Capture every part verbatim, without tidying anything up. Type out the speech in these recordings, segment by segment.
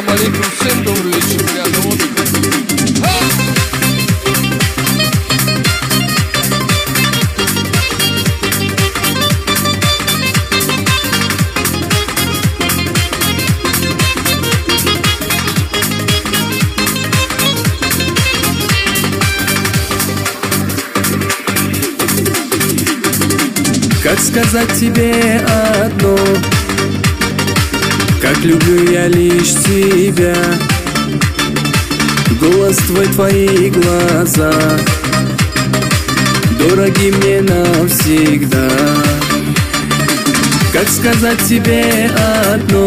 Ассаляму алейкум, всем добрый вечер, приятного отдыха. Как сказать тебе одно, как люблю я лишь тебя. Голос твой, твои глаза дороги мне навсегда. Как сказать тебе одно,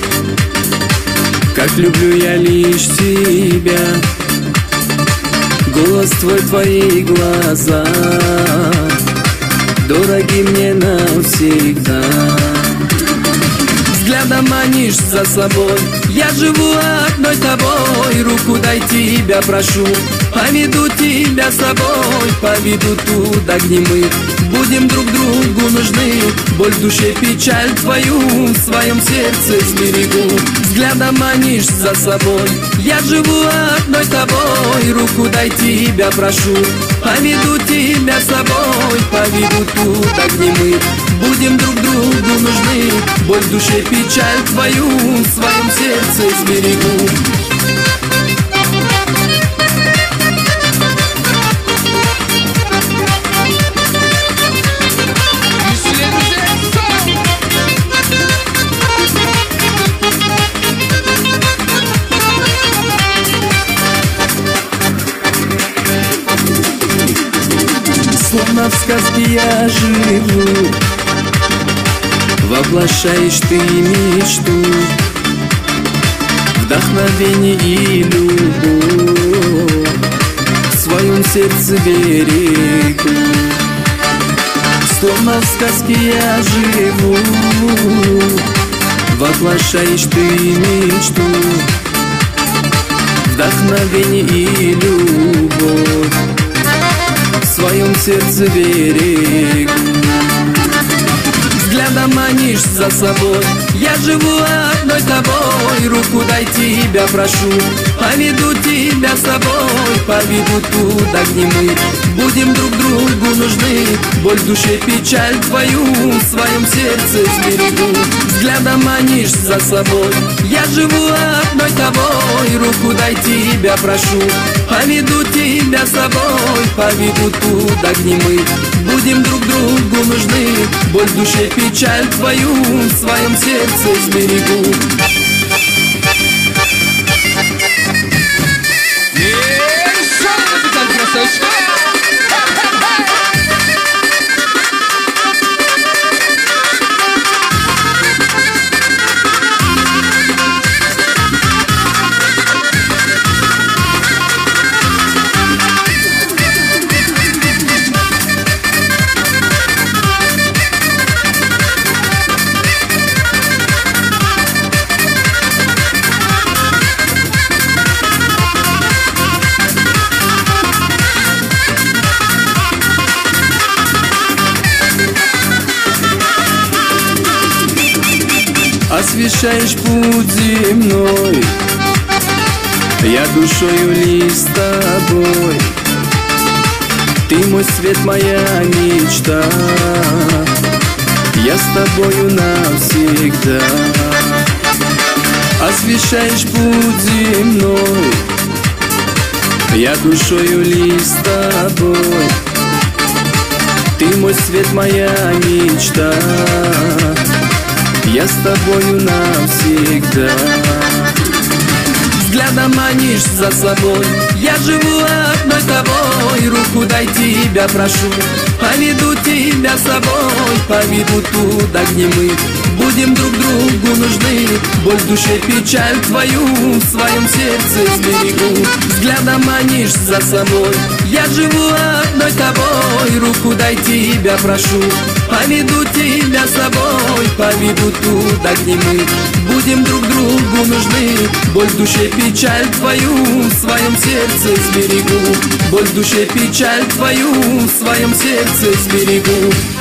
как люблю я лишь тебя. Голос твой, твои глаза дороги мне навсегда. Взглядом манишь за собой, я живу одной тобой. Руку дай, тебя прошу, поведу тебя с собой. Поведу туда, где мы будем друг другу нужны. Боль в душе, печаль твою в своем сердце сберегу. Взглядом манишь за собой, я живу одной тобой. Руку дай, тебя прошу, поведу тебя с собой. Поведу туда, где мы будем друг другу нужны. Боль в душе, печаль твою в своем сердце сберегу. Словно в сказке я живу, воплощаешь ты мечту, вдохновение и любовь в своем сердце берегу. Словно в сказке я живу, воплощаешь ты мечту, вдохновение и любовь в своем сердце берегу. Взглядом манишь за собой, я живу одной тобой. Руку дай, тебя прошу, поведу тебя с собой. Поведу туда, где мы будем друг другу нужны. Боль в душе, печаль твою в своем сердце сберегу. Взглядом манишь за собой, я живу одной тобой. Руку дай, тебя прошу, поведу тебя с собой. Поведу туда, где мы будем друг другу нужны. Боль в душе, печаль твою в своем сердце сберегу. Освещаешь путь земной, я душою лишь с тобой. Ты мой свет, моя мечта, я с тобою навсегда. Освещаешь путь земной, я душою лишь с тобой. Ты мой свет, моя мечта, я с тобою навсегда. Взглядом манишь за собой, я живу одной тобой. Руку дай, тебя прошу, поведу тебя с собой. Поведу туда, где мы будем друг другу нужны. Боль в душе, печаль твою в своем сердце сберегу. Взглядом манишь за собой, я живу одной тобой. Руку дай, тебя прошу, поведу тебя с собой. Поведу туда, где мы будем друг другу нужны. Боль в душе, печаль твою в своем сердце сберегу. Боль в душе, печаль твою в своем сердце сберегу.